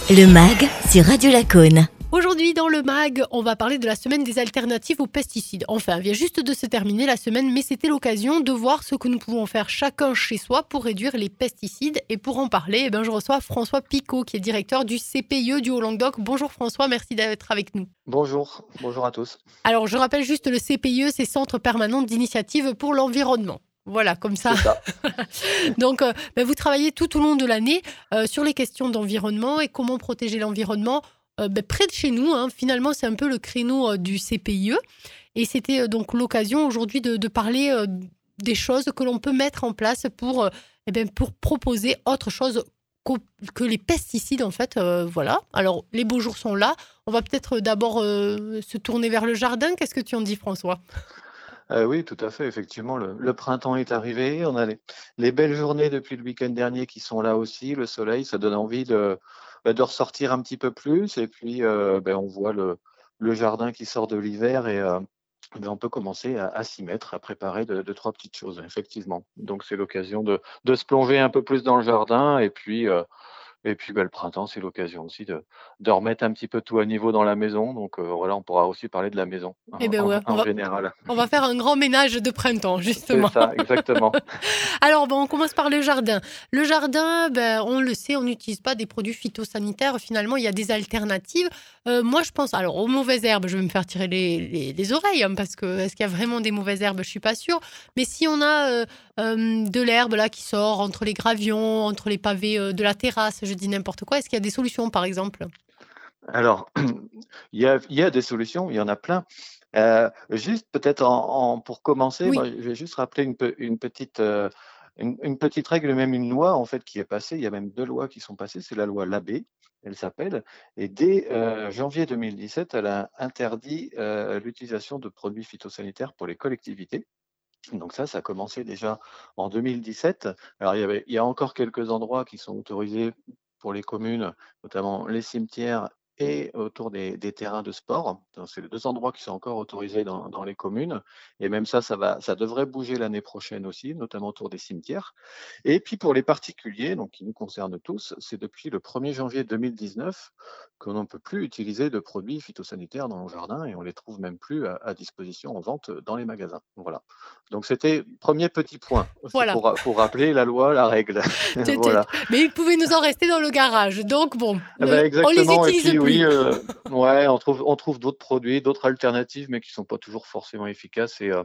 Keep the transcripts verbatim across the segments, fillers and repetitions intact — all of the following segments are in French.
Le MAG sur Radio Lacaune. Aujourd'hui dans le MAG, on va parler de la semaine des alternatives aux pesticides. Enfin, elle vient juste de se terminer la semaine, mais c'était l'occasion de voir ce que nous pouvons faire chacun chez soi pour réduire les pesticides. Et pour en parler, eh ben, je reçois François Picot, qui est directeur du C P I E du Haut-Languedoc. Bonjour François, merci d'être avec nous. Bonjour, bonjour à tous. Alors, je rappelle juste le C P I E, c'est Centre permanent d'initiative pour l'environnement. Voilà, comme ça. C'est ça. Donc, euh, ben, vous travaillez tout au long de l'année euh, sur les questions d'environnement et comment protéger l'environnement euh, ben, près de chez nous. Hein. Finalement, c'est un peu le créneau euh, du C P I E. Et c'était euh, donc l'occasion aujourd'hui de, de parler euh, des choses que l'on peut mettre en place pour, euh, eh ben, pour proposer autre chose que les pesticides, en fait. Euh, voilà. Alors, les beaux jours sont là. On va peut-être d'abord euh, se tourner vers le jardin. Qu'est-ce que tu en dis, François ? Euh, oui, tout à fait. Effectivement, le, le printemps est arrivé. On a les, les belles journées depuis le week-end dernier qui sont là aussi. Le soleil, ça donne envie de, bah, de ressortir un petit peu plus. Et puis, euh, ben, on voit le, le jardin qui sort de l'hiver et euh, ben, on peut commencer à, à s'y mettre, à préparer deux, deux, trois petites choses, effectivement. Donc, c'est l'occasion de, de se plonger un peu plus dans le jardin. Et puis, euh, et puis ben, le printemps, c'est l'occasion aussi de, de remettre un petit peu tout à niveau dans la maison. Donc, euh, voilà, on pourra aussi parler de la maison Eh en, bien, en- ouais, on en va, général. on va faire un grand ménage de printemps, C'est justement. ça, exactement. Alors, bon, on commence par le jardin. Le jardin, ben, on le sait, on n'utilise pas des produits phytosanitaires. Finalement, il y a des alternatives. Euh, moi, je pense, alors, aux mauvaises herbes, je vais me faire tirer les, les- les oreilles, hein, parce que est-ce qu'il y a vraiment des mauvaises herbes? Je suis pas sûre. Mais si on a euh, euh, de l'herbe là qui sort entre les gravions, entre les pavés euh, de la terrasse, je dis n'importe quoi, est-ce qu'il y a des solutions, par exemple? Alors, il y a, il y a des solutions, il y en a plein. Euh, juste peut-être en, en- pour commencer, Oui. moi, je vais juste rappeler une, pe- une petite, euh, une, une petite règle, même une loi en fait qui est passée. Il y a même deux lois qui sont passées. C'est la loi Labbé, elle s'appelle. Et dès euh, janvier deux mille dix-sept, elle a interdit euh, l'utilisation de produits phytosanitaires pour les collectivités. Donc ça, ça a commencé déjà en deux mille dix-sept. Alors il y avait, il y a encore quelques endroits qui sont autorisés pour les communes, notamment les cimetières et autour des, des terrains de sport. Donc, c'est les deux endroits qui sont encore autorisés dans, dans les communes. Et même ça, ça va, ça devrait bouger l'année prochaine aussi, notamment autour des cimetières. Et puis pour les particuliers, donc qui nous concernent tous, c'est depuis le premier janvier deux mille dix-neuf qu'on ne peut plus utiliser de produits phytosanitaires dans nos jardins et on les trouve même plus à, à disposition en vente dans les magasins. Voilà. Donc c'était premier petit point. C'est Voilà. pour, pour rappeler la loi, la règle. Tu- tu- Voilà. Mais il pouvait nous en rester dans le garage. Donc, bon, Eh euh, ben, on les exactement. Et utilise puis oui, plus. euh, ouais, on trouve, on trouve d'autres produits, d'autres alternatives, mais qui sont pas toujours forcément efficaces. Et euh,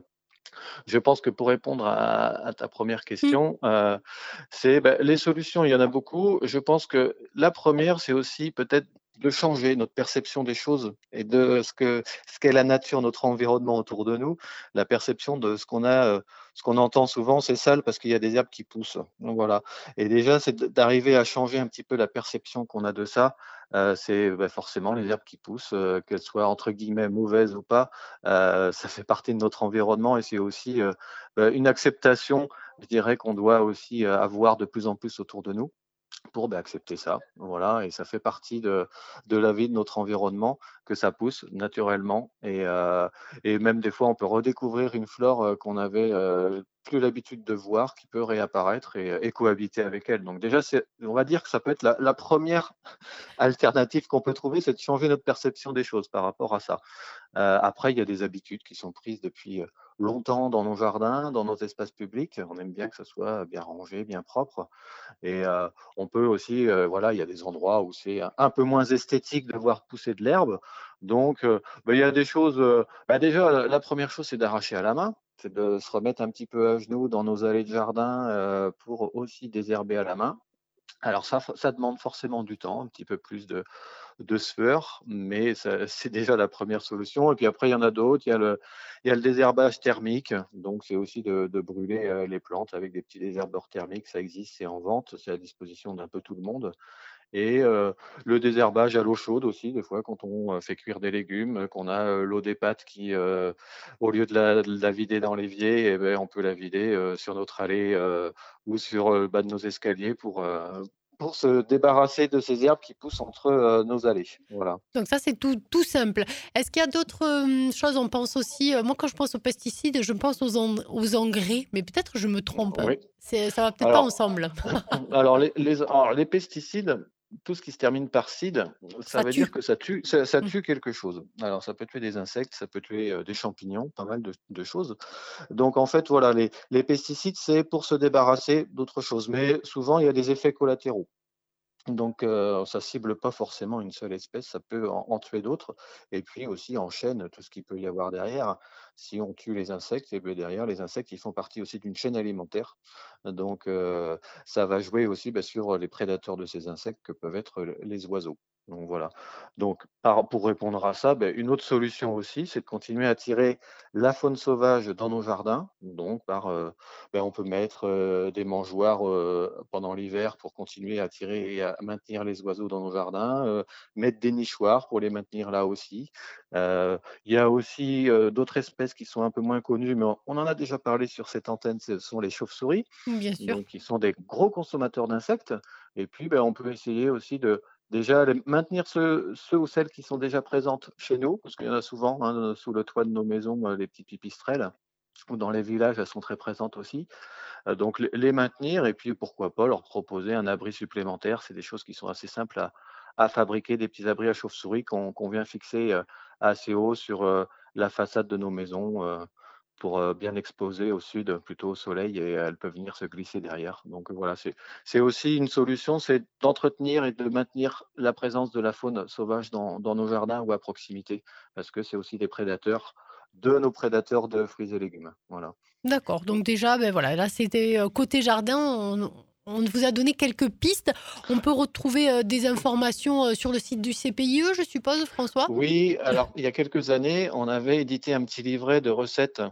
je pense que pour répondre à, à ta première Mm. question, euh, c'est ben, les solutions, il y en a beaucoup. Je pense que la première, c'est aussi peut-être de changer notre perception des choses et de ce que ce qu'est la nature, notre environnement autour de nous, la perception de ce qu'on a, euh, ce qu'on entend souvent, c'est sale parce qu'il y a des herbes qui poussent. Donc voilà. Et déjà, c'est d'arriver à changer un petit peu la perception qu'on a de ça. Euh, c'est ben, forcément les herbes qui poussent, euh, qu'elles soient entre guillemets mauvaises ou pas. Euh, ça fait partie de notre environnement et c'est aussi euh, ben, une acceptation, je dirais, qu'on doit aussi euh, avoir de plus en plus autour de nous pour ben, accepter ça. Voilà, et ça fait partie de, de la vie de notre environnement que ça pousse naturellement. Et, euh, et même des fois, on peut redécouvrir une flore euh, qu'on avait euh, plus l'habitude de voir, qui peut réapparaître et, et cohabiter avec elle. Donc déjà, c'est, on va dire que ça peut être la, la première alternative qu'on peut trouver, c'est de changer notre perception des choses par rapport à ça. Euh, après, il y a des habitudes qui sont prises depuis euh, longtemps dans nos jardins, dans nos espaces publics. On aime bien que ça soit bien rangé, bien propre. Et euh, on peut aussi, euh, voilà, il y a des endroits où c'est un, un peu moins esthétique de voir pousser de l'herbe. Donc, euh, ben, il y a des choses. Euh, ben, déjà, la, la première chose, c'est d'arracher à la main. C'est de se remettre un petit peu à genoux dans nos allées de jardin euh, pour aussi désherber à la main. Alors ça, ça demande forcément du temps, un petit peu plus de, de sueur, mais ça- c'est déjà la première solution. Et puis après, il y en a d'autres. Il y a le, il y a le désherbage thermique. Donc, c'est aussi de, de brûler euh, les plantes avec des petits désherbeurs thermiques. Ça existe, c'est en vente, c'est à disposition d'un peu tout le monde. Et euh, le désherbage à l'eau chaude aussi, des fois, quand on euh, fait cuire des légumes, euh, qu'on a euh, l'eau des pâtes qui, euh, au lieu de la, de la vider dans l'évier, eh ben, on peut la vider euh, sur notre allée euh, ou sur euh, le bas de nos escaliers pour, euh, pour se débarrasser de ces herbes qui poussent entre euh, nos allées. Voilà. Donc ça, c'est tout, tout simple. Est-ce qu'il y a d'autres euh, choses? On pense aussi, euh, moi quand je pense aux pesticides, je pense aux, en- aux engrais, mais peut-être je me trompe. Oui. C'est, ça va peut-être pas Alors, ensemble. alors, les, les, alors, les pesticides, tout ce qui se termine par "cide", ça Ça veut dire tue. que ça tue ça ça Mmh. tue quelque chose. Alors ça peut tuer des insectes, ça peut tuer, heu, des champignons, pas mal de de choses. Donc en fait, voilà, les les pesticides, c'est pour se débarrasser d'autres choses, mais souvent il y a des effets collatéraux. Donc, heu, ça cible pas forcément une seule espèce, ça peut en en tuer d'autres et puis aussi en chaîne, tout ce qu'il peut y avoir derrière. Si on tue les insectes et beh, derrière les insectes, ils font partie aussi d'une chaîne alimentaire. Donc, heu, ça va jouer aussi, bah, sur les prédateurs de ces insectes que peuvent être, le les oiseaux. Donc voilà. Donc par pour répondre à ça, beh, une autre solution aussi, c'est de continuer à attirer la faune sauvage dans nos jardins, donc par, heu, bah, on peut mettre, heu, des mangeoires, heu, pendant l'hiver pour continuer à attirer et à maintenir les oiseaux dans nos jardins, heu, mettre des nichoirs pour les maintenir là aussi. Heu, il y a aussi, heu, d'autres espèces qui sont un peu moins connues, mais on on en a déjà parlé sur cette antenne, ce sont les chauves-souris, Bien sûr. donc qui sont des gros consommateurs d'insectes et puis, ben, on peut essayer aussi de déjà les maintenir ceux ceux ou celles qui sont déjà présentes chez nous, parce qu'il y en a souvent, hein, sous le toit de nos maisons, heu, les petites pipistrelles ou dans les villages, elles sont très présentes aussi. Heu, donc les les maintenir et puis pourquoi pas leur proposer un abri supplémentaire. C'est des choses qui sont assez simples à à fabriquer, des petits abris à chauves-souris qu'on qu'on vient fixer, heu, assez haut sur, heu, la façade de nos maisons, heu, pour, heu, bien exposer au sud, plutôt au soleil et elles peuvent venir se glisser derrière. Donc voilà, c'est c'est aussi une solution, c'est d'entretenir et de maintenir la présence de la faune sauvage dans dans nos jardins ou à proximité, parce que c'est aussi des prédateurs de nos prédateurs de fruits et légumes. Voilà. D'accord, donc déjà, beh, voilà, là, c'était, heu, côté jardin, on on vous a donné quelques pistes. On peut retrouver, heu, des informations, heu, sur le site du C P I E, je suppose, François? Oui, alors il y a quelques années, on avait édité un petit livret de recettes,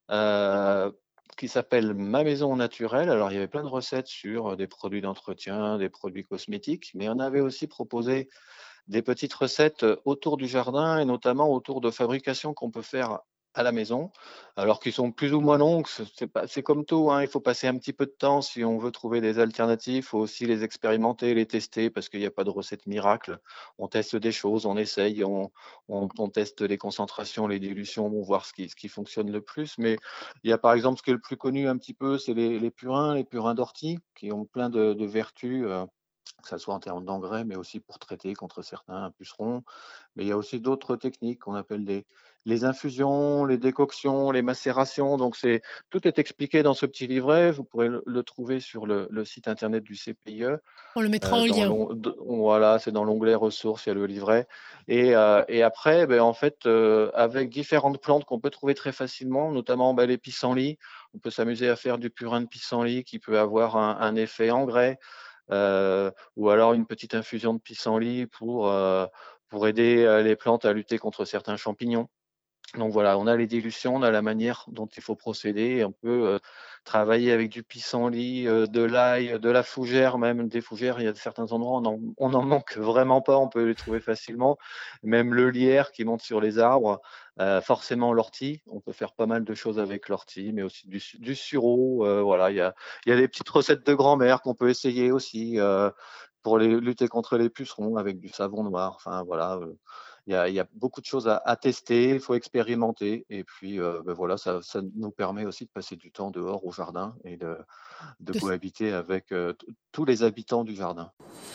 heu, qui s'appelle «Ma maison au naturel». Alors il y avait plein de recettes sur, heu, des produits d'entretien, des produits cosmétiques, mais on avait aussi proposé des petites recettes, heu, autour du jardin et notamment autour de fabrications qu'on peut faire à la maison, alors qui sont plus ou moins longues. Ce c'est pas c'est comme tout, hein, il faut passer un petit peu de temps si on veut trouver des alternatives. Il faut aussi les expérimenter, les tester parce qu'il y a pas de recette miracle. On teste des choses, on essaye, on on on teste les concentrations, les dilutions, pour voir ce qui ce qui fonctionne le plus. Mais il y a par exemple ce qui est le plus connu un petit peu, c'est les les purins, les purins d'ortie qui ont plein de de vertus, heu, que ça soit en termes d'engrais, mais aussi pour traiter contre certains pucerons. Mais il y a aussi d'autres techniques qu'on appelle les les infusions, les décoctions, les macérations. Donc c'est tout est expliqué dans ce petit livret. Vous pourrez le le trouver sur le le site internet du C P I E, On le mettra heu, en dans lien. l'on d voilà, c'est dans l'onglet ressources, il y a le livret et heu et après, beh, en fait, heu, avec différentes plantes qu'on peut trouver très facilement, notamment, bah, les pissenlits. On peut s'amuser à faire du purin de pissenlit qui peut avoir un un effet engrais. Heu, ou alors une petite infusion de pissenlit pour, heu, pour aider, heu, les plantes à lutter contre certains champignons. Donc voilà, on a les dilutions, on a la manière dont il faut procéder et on peut, heu, travailler avec du pissenlit, heu, de l'ail, de la fougère même. Des fougères, il y a certains endroits, on en on en manque vraiment pas, on peut les trouver facilement. Même le lierre qui monte sur les arbres, heu, forcément l'ortie, on peut faire pas mal de choses avec l'ortie, mais aussi du su du sureau, heu, voilà, il y a il y a des petites recettes de grand-mère qu'on peut essayer aussi, heu, pour les lutter contre les pucerons avec du savon noir. Enfin voilà, heu il y a il y a beaucoup de choses à à tester, il faut expérimenter et puis, heu, bah, voilà, ça ça nous permet aussi de passer du temps dehors au jardin et de de De cohabiter avec, heu, t tous les habitants du jardin.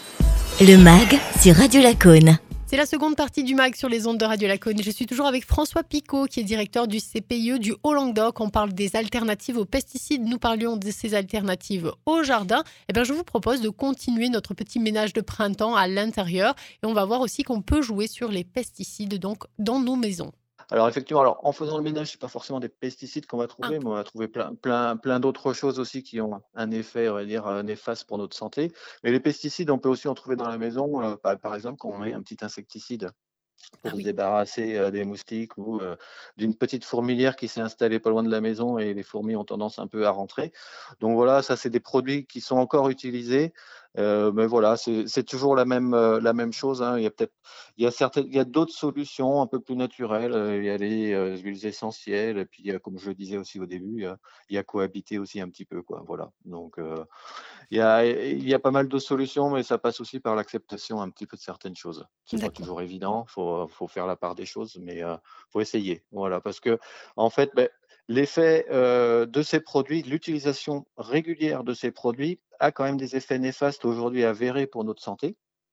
Le MAG sur Radio Lacaune. C'est la seconde partie du mag sur les ondes de Radio Lacaune. Je suis toujours avec François Picot, qui est directeur du C P I E du Haut-Languedoc. On parle des alternatives aux pesticides. Nous parlions de ces alternatives au jardin. Eh bien, je vous propose de continuer notre petit ménage de printemps à l'intérieur. Et on va voir aussi qu'on peut jouer sur les pesticides donc dans nos maisons. Alors effectivement, alors en faisant le ménage, c'est pas forcément des pesticides qu'on va Ah, trouver, mais on va trouver plein plein plein d'autres choses aussi qui ont un effet, on va dire, heu, néfaste pour notre santé. Mais les pesticides, on peut aussi en trouver dans la maison, heu, bah, par exemple, quand on met un petit insecticide ah pour se oui. débarrasser, heu, des moustiques ou, heu, d'une petite fourmilière qui s'est installée pas loin de la maison et les fourmis ont tendance un peu à rentrer. Donc voilà, ça c'est des produits qui sont encore utilisés, heu, mais voilà, c'est c'est toujours la même, heu, la même chose, hein. Il y a peut-être il y a certaines il y a d'autres solutions un peu plus naturelles, heu, il y a les, heu, huiles essentielles et puis il y a, comme je le disais aussi au début, il y a il y a cohabiter aussi un petit peu, quoi, voilà. Donc heu il y a il y a pas mal de solutions, mais ça passe aussi par l'acceptation un petit peu de certaines choses. C'est pas D'accord. toujours évident, faut, faut faire la part des choses, mais heu, faut essayer. Voilà, parce que en fait, beh, l'effet, heu, de ces produits, l'utilisation régulière de ces produits a quand même des effets néfastes aujourd'hui avérés pour notre santé.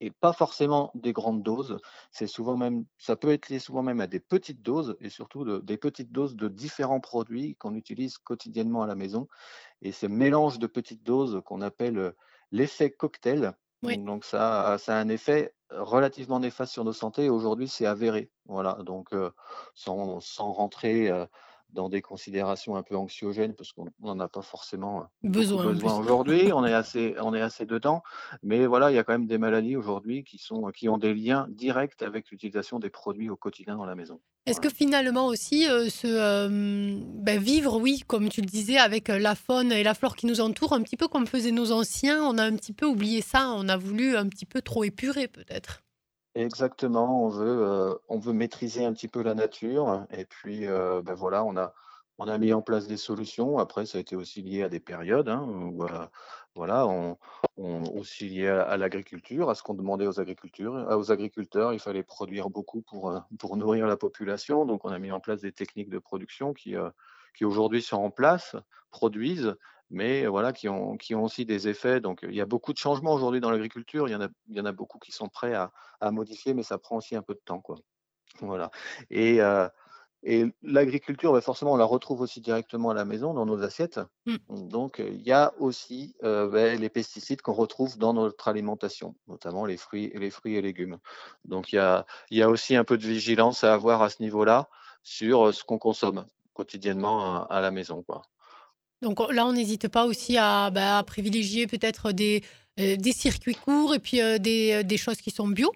et pas forcément des grandes doses. C'est souvent même ça peut être lié souvent même à des petites doses et surtout de des petites doses de différents produits qu'on utilise quotidiennement à la maison et ce mélange de petites doses qu'on appelle, heu, l'effet cocktail, Oui. donc ça a ça a un effet relativement néfaste sur nos santé et aujourd'hui c'est avéré. Voilà, donc heu, sans sans rentrer, heu, dans des considérations un peu anxiogènes parce qu'on n'en a pas forcément, heu, beaucoup Besoin en besoin plus. aujourd'hui, on est assez on est assez dedans, mais voilà, il y a quand même des maladies aujourd'hui qui sont qui ont des liens directs avec l'utilisation des produits au quotidien dans la maison. Est-ce que Voilà. finalement aussi, heu, ce, hem, bah, vivre, oui, comme tu le disais, avec, heu, la faune et la flore qui nous entourent, un petit peu comme faisaient nos anciens, on a un petit peu oublié ça, on a voulu un petit peu trop épurer peut-être? Exactement, on veut, heu, on veut maîtriser un petit peu la nature et puis, heu, bah, voilà, on a on a mis en place des solutions. Après, ça a été aussi lié à des périodes, hein, où, heu, voilà, on on aussi lié à à l'agriculture, à ce qu'on demandait aux agricultures à aux agriculteurs. Il fallait produire beaucoup pour, heu, pour nourrir la population. Donc on a mis en place des techniques de production qui, heu, qui aujourd'hui sont en place, produisent, mais voilà, qui ont qui ont aussi des effets. Donc il y a beaucoup de changements aujourd'hui dans l'agriculture. Il y en a il y en a beaucoup qui sont prêts à à modifier, mais ça prend aussi un peu de temps, quoi. Voilà et heu et l'agriculture, bah, forcément, on la retrouve aussi directement à la maison, dans nos assiettes. Mmh. Donc heu, il y a aussi, heu, beh, les pesticides qu'on retrouve dans notre alimentation, notamment les fruits les fruits et légumes. Donc il y a il y a aussi un peu de vigilance à avoir à ce niveau-là, sur, heu, ce qu'on consomme quotidiennement à à la maison, quoi. Donc on là, on n'hésite pas aussi à, bah, à privilégier peut-être des, heu, des circuits courts et puis, heu, des, heu, des choses qui sont bio?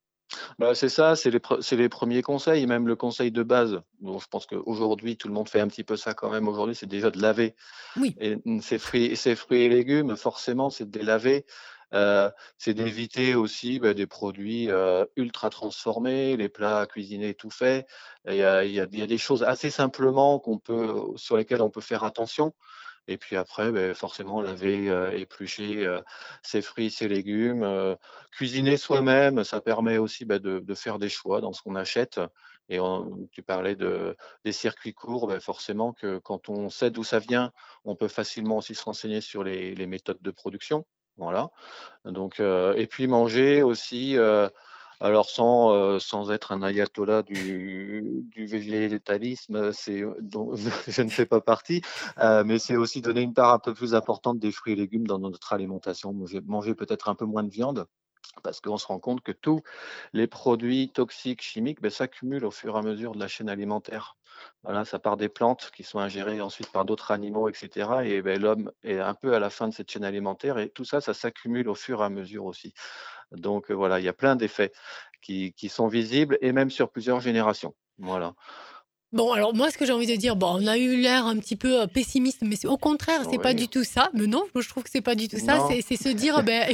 Bah, c'est ça, c'est les pre c'est les premiers conseils, même le conseil de base. Bon, je pense qu'aujourd'hui, tout le monde fait un petit peu ça quand même aujourd'hui, c'est déjà de laver Oui. et mmh, ses fruits ses fruits et légumes, forcément, c'est de les laver. Heu, c'est d'éviter aussi, bah, des produits, heu, ultra transformés, les plats cuisinés tout faits. Il y a il y a il y a des choses assez simplement qu'on peut sur lesquelles on peut faire attention. Et puis après, beh, forcément laver, heu, éplucher, heu, ses fruits, ses légumes, heu, cuisiner soi-même, ça permet aussi, bah, de de faire des choix dans ce qu'on achète et en tu parlais de des circuits courts, bah, forcément que quand on sait d'où ça vient, on peut facilement aussi se renseigner sur les les méthodes de production. Voilà, donc heu et puis manger aussi, heu alors sans, heu, sans être un ayatollah du du végétalisme, c'est, heu, dont je ne fais pas partie, heu, mais c'est aussi donner une part un peu plus importante des fruits et légumes dans notre alimentation. Manger manger peut-être un peu moins de viande, parce qu'on se rend compte que tous les produits toxiques, chimiques, beh, s'accumulent au fur et à mesure de la chaîne alimentaire. Voilà, ça part des plantes qui sont ingérées ensuite par d'autres animaux et cetera et beh, l'homme est un peu à la fin de cette chaîne alimentaire et tout ça, ça s'accumule au fur et à mesure aussi. Donc heu, voilà, il y a plein d'effets qui qui sont visibles et même sur plusieurs générations. Voilà. Bon, alors moi, ce que j'ai envie de dire, bon, on a eu l'air un petit peu, heu, pessimiste, mais c'est au contraire, c'est pas Oui. du tout ça. Mais non, moi je trouve que c'est pas du tout ça. Non, C'est c'est se dire, ben,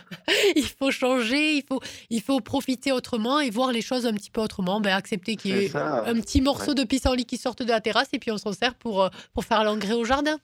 il faut changer, il faut il faut profiter autrement et voir les choses un petit peu autrement. Ben, accepter qu'il y c'est ait ça, un petit ouais. morceau de pissenlit qui sorte de la terrasse et puis on s'en sert pour, heu, pour faire l'engrais au jardin.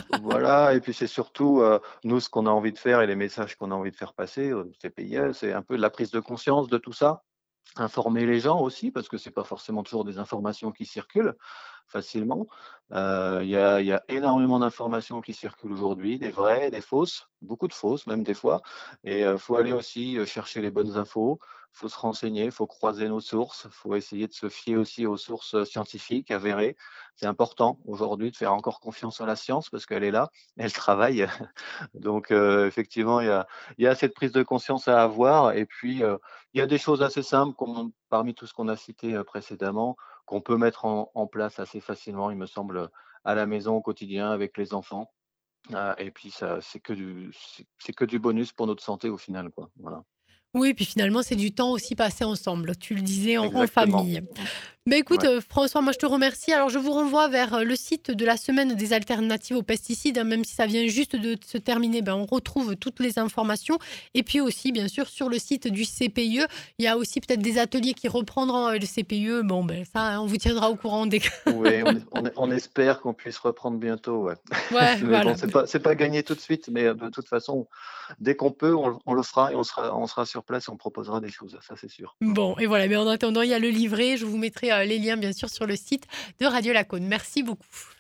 Voilà et puis c'est surtout, heu, nous ce qu'on a envie de faire et les messages qu'on a envie de faire passer au C P I E, c'est un peu de la prise de conscience de tout ça. Informer les gens aussi, parce que c'est pas forcément toujours des informations qui circulent facilement. Heu, il y a il y a énormément d'informations qui circulent aujourd'hui, des vraies, des fausses, beaucoup de fausses même des fois et heu, faut aller aussi, heu, chercher les bonnes infos. Faut se renseigner, faut croiser nos sources, faut essayer de se fier aussi aux sources, heu, scientifiques avérées. C'est important aujourd'hui de faire encore confiance à la science parce qu'elle est là, elle travaille. Donc heu, effectivement, il y a il y a cette prise de conscience à avoir et puis, heu, il y a des choses assez simples qu'on parmi tout ce qu'on a cité, heu, précédemment, qu'on peut mettre en en place assez facilement, il me semble, à la maison, au quotidien avec les enfants. Heu et puis ça c'est que du c'est c'est que du bonus pour notre santé au final, quoi. Voilà. Oui, puis finalement, c'est du temps aussi passé ensemble. Tu le disais, en en Exactement. famille. Bah, écoute, Ouais. heu, François, moi je te remercie. Alors je vous renvoie vers, heu, le site de la semaine des alternatives aux pesticides, hein, même si ça vient juste de se terminer, ben, on retrouve toutes les informations et puis aussi bien sûr sur le site du C P I E, il y a aussi peut-être des ateliers qui reprendront, heu, le C P I E. Bon, ben, ça, hein, on vous tiendra au courant dès que Oui, on es on es on espère qu'on puisse reprendre bientôt, ouais. ouais, Mais bon, voilà. c'est pas c'est pas gagné tout de suite, mais, heu, de toute façon, dès qu'on peut, on le on le fera et on sera on sera sur place et on proposera des choses, ça c'est sûr. Mmh. Bon et voilà, mais en attendant, il y a le livret. Je vous mettrai, heu, les liens bien sûr sur le site de Radio Lacaune. Merci beaucoup.